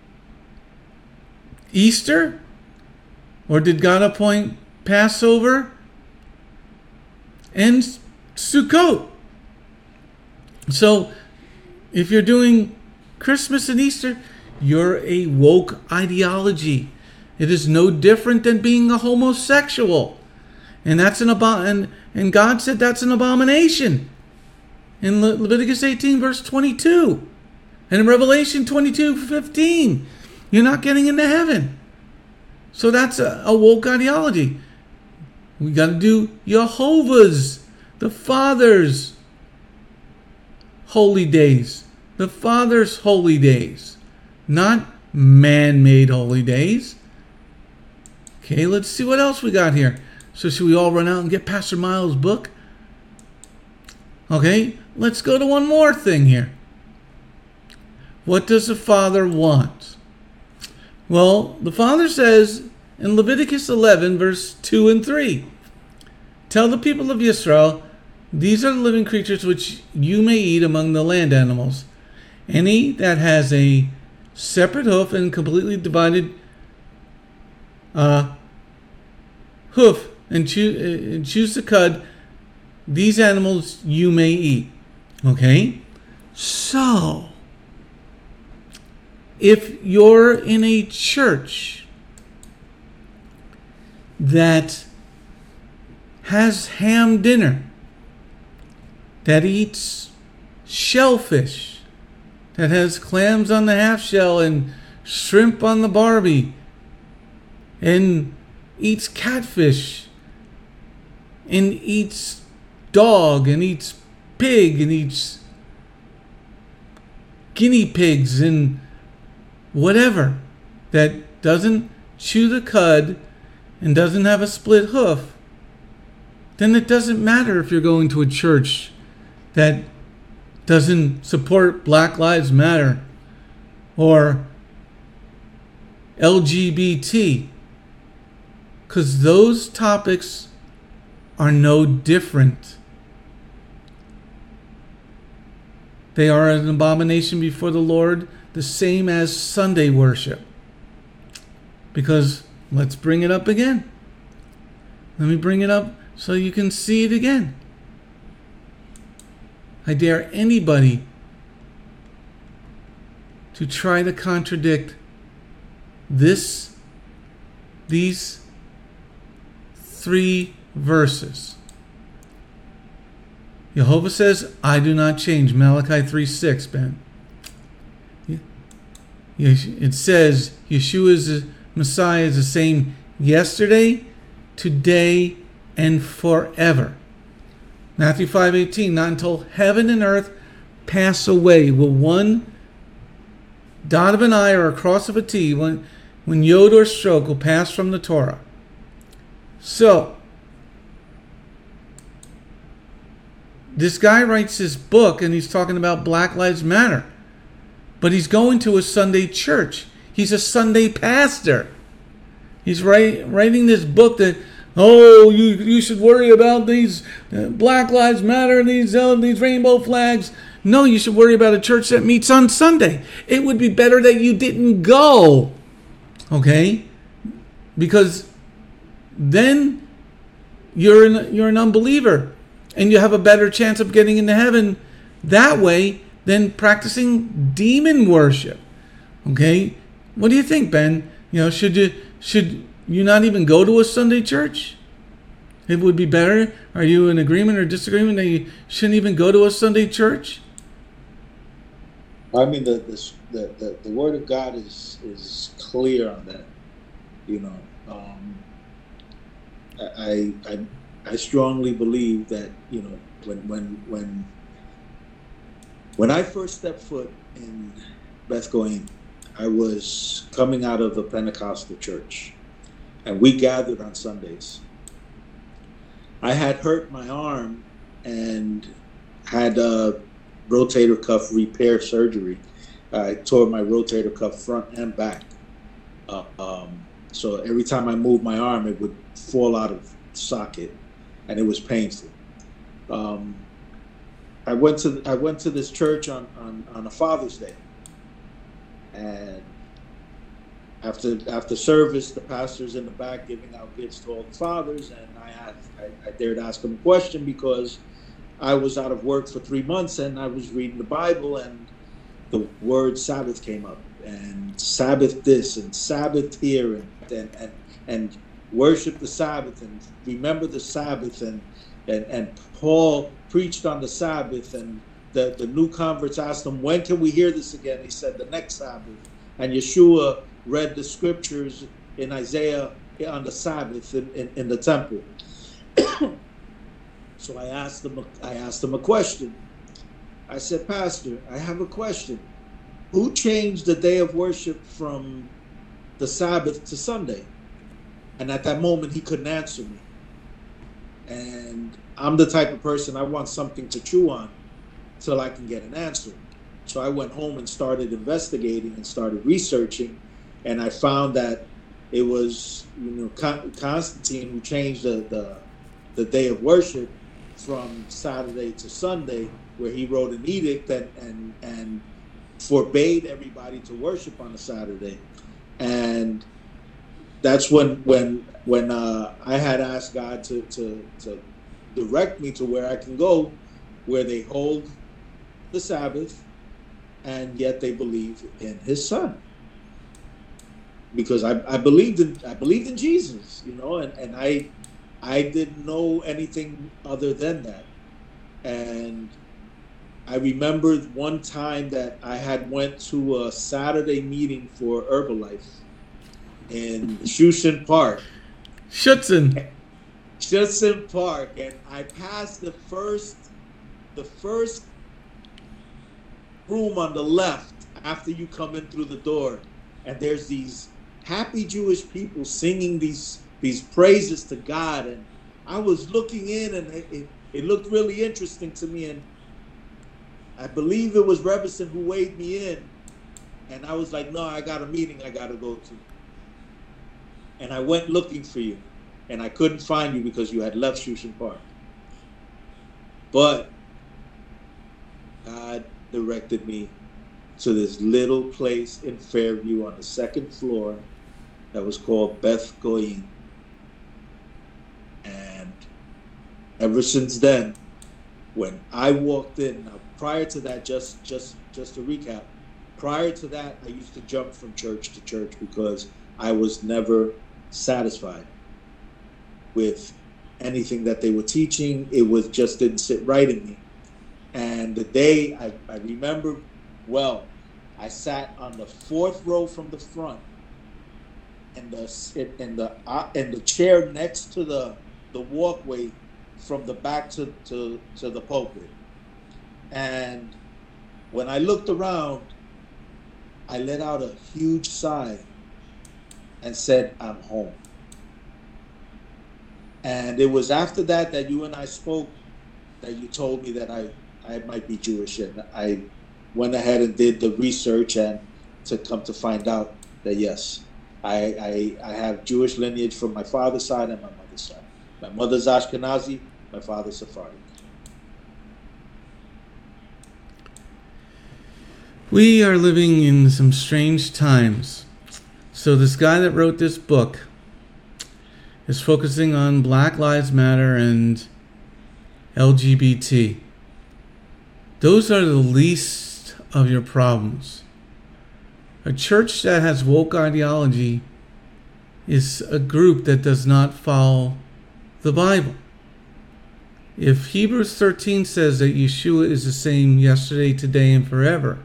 C: Easter? Or did God appoint Passover and Sukkot? So, if you're doing Christmas and Easter, you're a woke ideology. It is no different than being a homosexual. And that's an abo- and, and God said that's an abomination. In Le- Leviticus eighteen, verse twenty-two. And in Revelation twenty-two, fifteen. You're not getting into heaven. So that's a, a woke ideology. We got to do Jehovah's, the Father's holy days. The Father's holy days. Not man-made holy days. Okay, let's see what else we got here. So should we all run out and get Pastor Miles' book? Okay, let's go to one more thing here. What does the Father want? Well, the Father says in Leviticus eleven, verse two and three, tell the people of Israel, these are the living creatures which you may eat among the land animals. Any that has a separate hoof and completely divided uh, hoof and chew, uh, chews the cud, these animals you may eat. Okay? So, if you're in a church that has ham dinner, that eats shellfish, that has clams on the half shell and shrimp on the barbie, and eats catfish, and eats dog, and eats pig, and eats guinea pigs, and whatever, that doesn't chew the cud and doesn't have a split hoof, then it doesn't matter if you're going to a church that doesn't support Black Lives Matter or L G B T, because those topics are no different. They are an abomination before the Lord, the same as Sunday worship. Because, let's bring it up again. Let me bring it up so you can see it again. I dare anybody to try to contradict this, these three verses. Jehovah says, I do not change. Malachi three six, Ben. It says Yeshua's Messiah is the same yesterday, today, and forever. Matthew five eighteen, not until heaven and earth pass away will one dot of an I or a cross of a T, when, when yod or stroke will pass from the Torah. So, this guy writes his book and he's talking about Black Lives Matter. But he's going to a Sunday church. He's a Sunday pastor. He's write, writing this book that Oh, you you should worry about these uh, Black Lives Matter and these uh, these rainbow flags. No, you should worry about a church that meets on Sunday. It would be better that you didn't go, okay? Because then you're an, you're an unbeliever, and you have a better chance of getting into heaven that way than practicing demon worship. Okay, what do you think, Ben? You know, should you should you not even go to a Sunday church? It would be better. Are you in agreement or disagreement that you shouldn't even go to a Sunday church?
D: I mean, the the the, the Word of God is is clear on that. You know, um, I I I strongly believe that, you know, when when when when I first stepped foot in Beth Goin, I was coming out of a Pentecostal church, and we gathered on Sundays. I had hurt my arm and had a rotator cuff repair surgery. I tore my rotator cuff front and back. Uh, um, so every time I moved my arm, it would fall out of socket, and it was painful. Um, I went to I went to this church on, on, on a Father's Day, and after after service, the pastor's in the back giving out gifts to all the fathers, and I asked, I, I dared ask him a question because I was out of work for three months and I was reading the Bible, and the word Sabbath came up, and Sabbath this and Sabbath here, and and and, and worship the Sabbath and remember the Sabbath, and and, and Paul preached on the Sabbath, and the, the new converts asked him, when can we hear this again? He said, the next Sabbath. And Yeshua read the scriptures in Isaiah on the Sabbath in, in, in the temple. So I asked him, I asked him a question. I said, Pastor, I have a question. Who changed the day of worship from the Sabbath to Sunday? And at that moment, he couldn't answer me. And I'm the type of person, I want something to chew on till I can get an answer. So I went home and started investigating and started researching, and I found that it was, you know, Constantine who changed the, the the day of worship from Saturday to Sunday, where he wrote an edict and and, and forbade everybody to worship on a Saturday. And that's when when when uh, I had asked God to, to to direct me to where I can go, where they hold the Sabbath, and yet they believe in His Son. Because I, I believed in I believed in Jesus, you know, and, and I I didn't know anything other than that. And I remember one time that I had went to a Saturday meeting for Herbalife in Shushan Park.
C: Schutzen.
D: Schutzen Park, and I passed the first the first room on the left after you come in through the door, and there's these happy Jewish people singing these these praises to God, and I was looking in, and it, it, it looked really interesting to me, and I believe it was Rebison who weighed me in, and I was like, no, I got a meeting I got to go to. And I went looking for you, and I couldn't find you because you had left Shushan Park. But God directed me to this little place in Fairview on the second floor that was called Beth Goin. And ever since then, when I walked in, now prior to that, just just just to recap, prior to that, I used to jump from church to church because I was never satisfied with anything that they were teaching. It was just didn't sit right in me. And the day I, I remember well, I sat on the fourth row from the front, and the in the uh, in the chair next to the the walkway from the back to, to to the pulpit. And when I looked around, I let out a huge sigh and said, I'm home. And it was after that that you and I spoke, that you told me that I, I might be Jewish. And I went ahead and did the research, and to come to find out that, yes, I, I, I have Jewish lineage from my father's side and my mother's side. My mother's Ashkenazi, my father's Sephardic.
C: We are living in some strange times. So this guy that wrote this book is focusing on Black Lives Matter and L G B T. Those are the least of your problems. A church that has woke ideology is a group that does not follow the Bible. If Hebrews thirteen says that Yeshua is the same yesterday, today, and forever,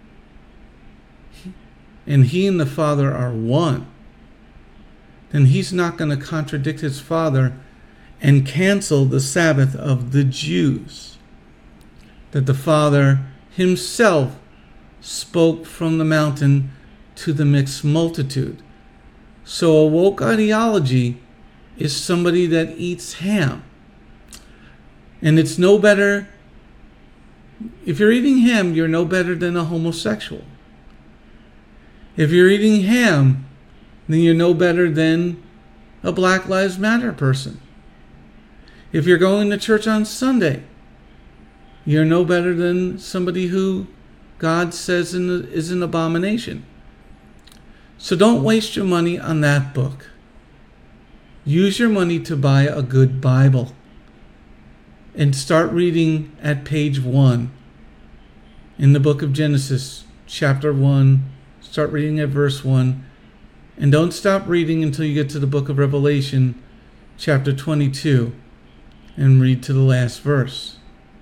C: and he and the Father are one, then he's not going to contradict his Father and cancel the Sabbath of the Jews that the Father himself spoke from the mountain to the mixed multitude. So a woke ideology is somebody that eats ham. And it's no better, if you're eating ham, you're no better than a homosexual. If you're eating ham, then you're no better than a Black Lives Matter person. If you're going to church on Sunday, you're no better than somebody who God says is an abomination. So don't waste your money on that book. Use your money to buy a good Bible and start reading at page one in the book of Genesis, chapter one. Start reading at verse one. And don't stop reading until you get to the book of Revelation, chapter twenty-two, and read to the last verse.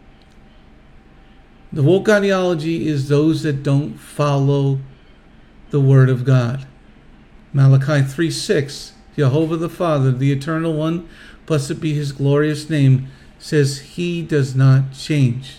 C: The woke ideology is those that don't follow the Word of God. Malachi three six, Jehovah the Father, the Eternal One, blessed be His glorious name, says He does not change.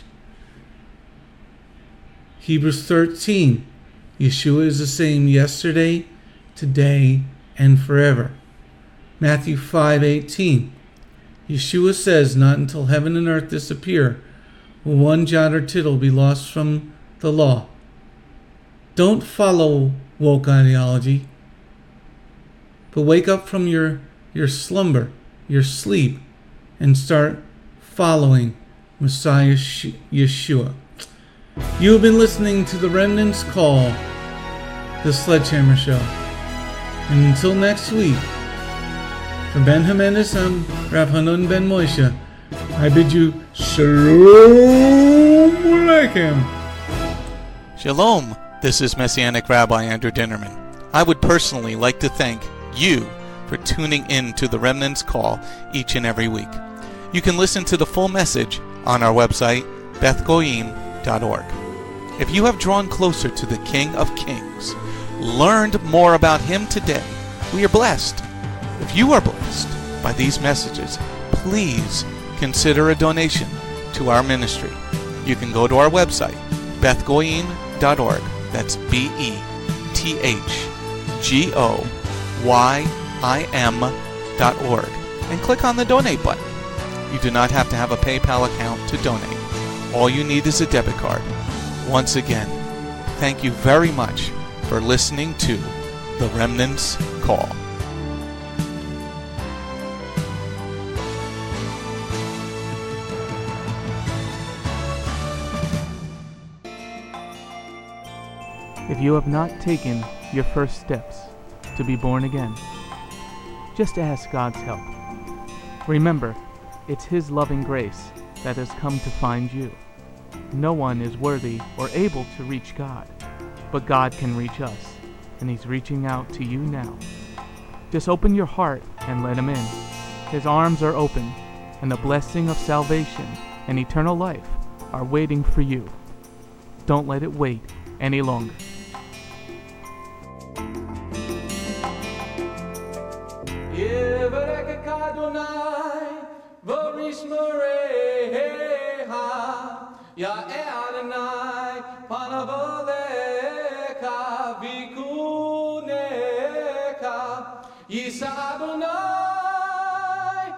C: Hebrews thirteen, Yeshua is the same yesterday, today, and forever. Matthew five eighteen, Yeshua says, not until heaven and earth disappear will one jot or tittle be lost from the law. Don't follow woke ideology, but wake up from your, your slumber, your sleep, and start following Messiah Yeshua. You have been listening to the Remnant's Call, the Sledgehammer Show. And until next week, from Ben Jimenez and Rav Hanon Ben Moshe, I bid you Shalom Aleichem.
E: Shalom, this is Messianic Rabbi Andrew Dinnerman. I would personally like to thank you for tuning in to the Remnant's Call each and every week. You can listen to the full message on our website, beth goyim dot org. If you have drawn closer to the King of Kings, learned more about Him today, we are blessed. If you are blessed by these messages, please consider a donation to our ministry. You can go to our website, beth goyim dot org. That's B E T H G O Y I M dot org, and click on the donate button. You do not have to have a PayPal account to donate. All you need is a debit card. Once again, thank you very much for listening to The Remnant's Call.
F: If you have not taken your first steps to be born again, just ask God's help. Remember, it's His loving grace that has come to find you. No one is worthy or able to reach God, but God can reach us, and He's reaching out to you now. Just open your heart and let Him in. His arms are open, and the blessing of salvation and eternal life are waiting for you. Don't let it wait any longer.
C: Ya Adonai, panavoleka, vikuneka, Yisa Adonai,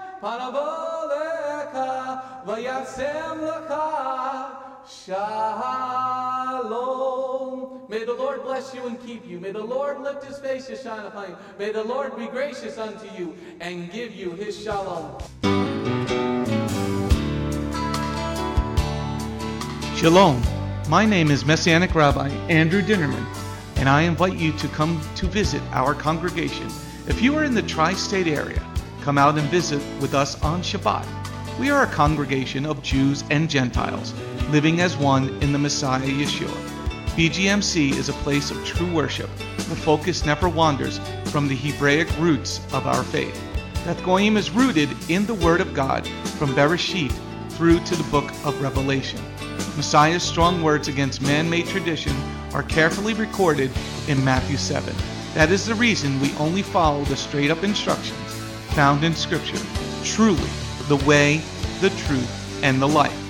C: panavoleka, vayasem lecha, shalom.
G: Shalom. May the Lord bless you and keep you. May the Lord lift his face to shine upon you. May the Lord be gracious unto you and give you his shalom.
E: Shalom. My name is Messianic Rabbi Andrew Dinnerman, and I invite you to come to visit our congregation. If you are in the tri-state area, come out and visit with us on Shabbat. We are a congregation of Jews and Gentiles, living as one in the Messiah Yeshua. B G M C is a place of true worship. The focus never wanders from the Hebraic roots of our faith. Beth Goyim is rooted in the Word of God from Bereshit through to the book of Revelation. Messiah's strong words against man-made tradition are carefully recorded in Matthew seven. That is the reason we only follow the straight-up instructions found in Scripture, truly the way, the truth, and the life.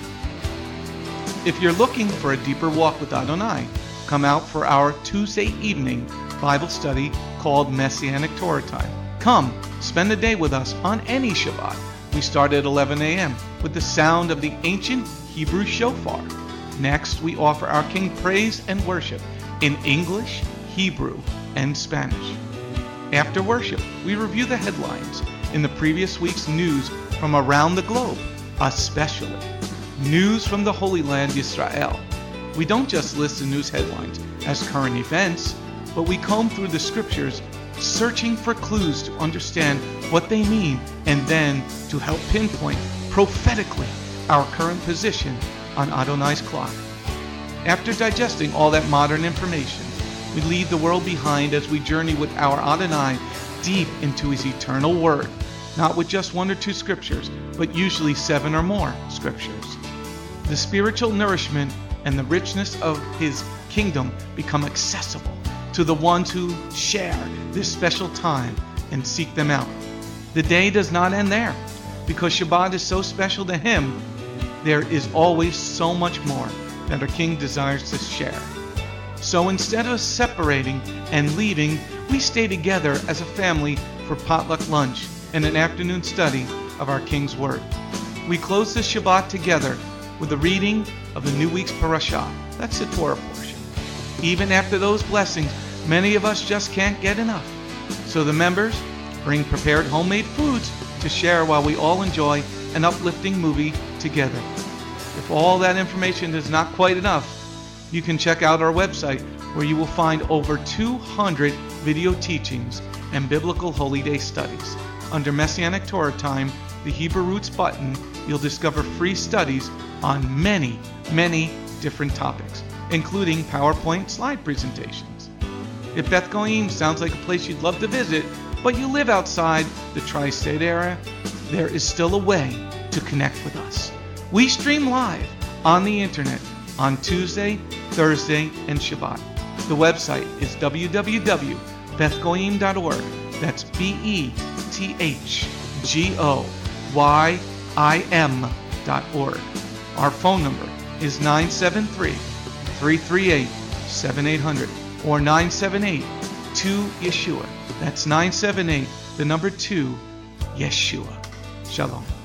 E: If you're looking for a deeper walk with Adonai, come out for our Tuesday evening Bible study called Messianic Torah Time. Come, spend the day with us on any Shabbat. We start at eleven a.m. with the sound of the ancient Hebrew shofar. Next, we offer our King praise and worship in English, Hebrew, and Spanish. After worship, we review the headlines in the previous week's news from around the globe, especially news from the Holy Land, Israel. We don't just list the news headlines as current events, but we comb through the scriptures, searching for clues to understand what they mean, and then to help pinpoint prophetically our current position on Adonai's clock. After digesting all that modern information, we leave the world behind as we journey with our Adonai deep into his eternal word, not with just one or two scriptures, but usually seven or more scriptures. The spiritual nourishment and the richness of his kingdom become accessible to the ones who share this special time and seek them out. The day does not end there. Because Shabbat is so special to him, there is always so much more that our King desires to share. So instead of separating and leaving, we stay together as a family for potluck lunch and an afternoon study of our King's Word. We close the Shabbat together with a reading of the new week's parashah. That's the Torah portion. Even after those blessings, many of us just can't get enough. So the members bring prepared homemade foods to share while we all enjoy an uplifting movie together. If all that information is not quite enough, you can check out our website where you will find over two hundred video teachings and biblical holy day studies. Under Messianic Torah Time, the Hebrew Roots button, you'll discover free studies on many, many different topics, including PowerPoint slide presentations. If Beth Goyim sounds like a place you'd love to visit, but you live outside the tri-state area, there is still a way to connect with us. We stream live on the internet on Tuesday, Thursday, and Shabbat. The website is w w w dot beth goyim dot org. That's B E T H G O Y I M dot org. Our phone number is nine seven three, three three eight, seven eight zero zero or nine seven eight, two Yeshua. That's nine seven eight, the number two, Yeshua. Shalom.